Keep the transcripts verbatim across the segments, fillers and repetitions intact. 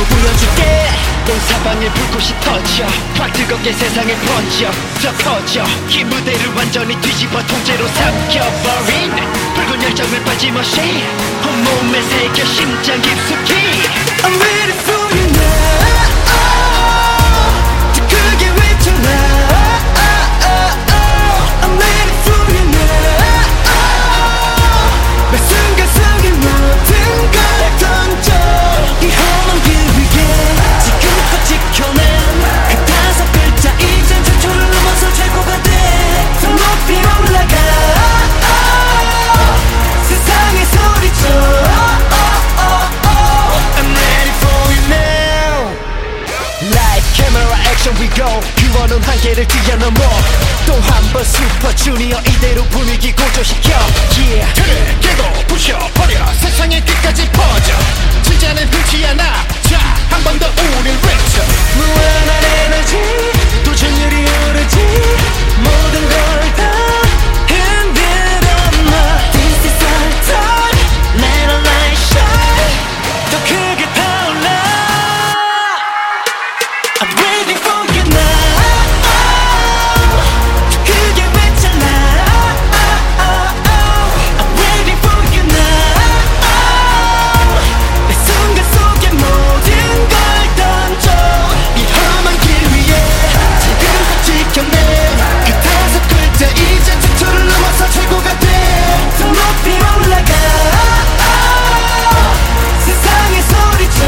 보여줄게. 온 사방에 불꽃이 터져 확 뜨겁게 세상에 번져 더 커져. 이 무대를 완전히 뒤집어 통째로 삼켜버린 붉은 열정을 빠짐없이 온몸에 새겨 심장 깊숙이. I'm ready for you now. 더 크게 외쳐라. I'm ready for you now. 매 순간 속에 모든 걸 던져. 이 험한 길 위에 지금껏 지켜낸 그 다섯 글자 이젠 전초를 넘어서 최고가 돼. 더 높이 올라가. 세상에 소리쳐. I'm ready for you now. Light, camera, action we go. 규원은 한계를 뛰어넘어 또 한 번 슈퍼주니어 이대로 분위기 고조시켜. Yeah. 틀을 깨고 부셔버려 세상의 끝까지 퍼져. 진짜는 흔치 않아. 자, 한 번 더 우릴 외쳐. 무한한 에너지 도전율이 오르지. 모든 걸 다 흔들어놔. This is our time. Let our light shine. 더 크게 타올라. I'm ready for you now. 더 크게 외쳐라. I'm ready for you now. 매 순간 속에 모든 걸 던져. 이 험한 길 위에 지금껏 지켜낸 그 다섯 글자 이제 전초를 넘어서 최고가 돼. 더 높이 올라가. 세상에 소리쳐.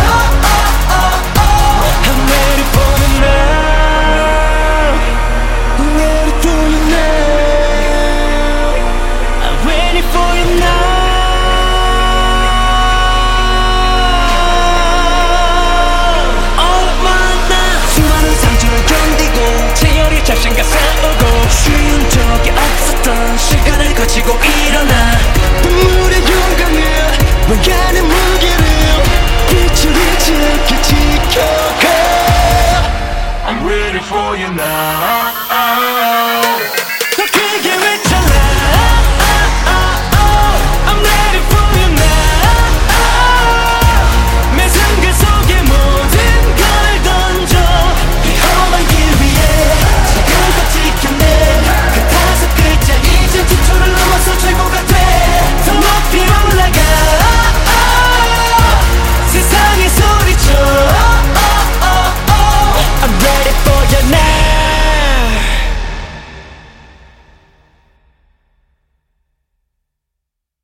I'm ready for you now. I'm ready for you now. I'm ready for you now. All of my night. 수많은 상처를 견디고 치열히 자신과 싸우고 쉬운 적이 없었던 시간을 거치고 일어나. 눈물의 용감을 원하는 무게를 빛을 잃지 않게 지켜가. I'm ready for you now.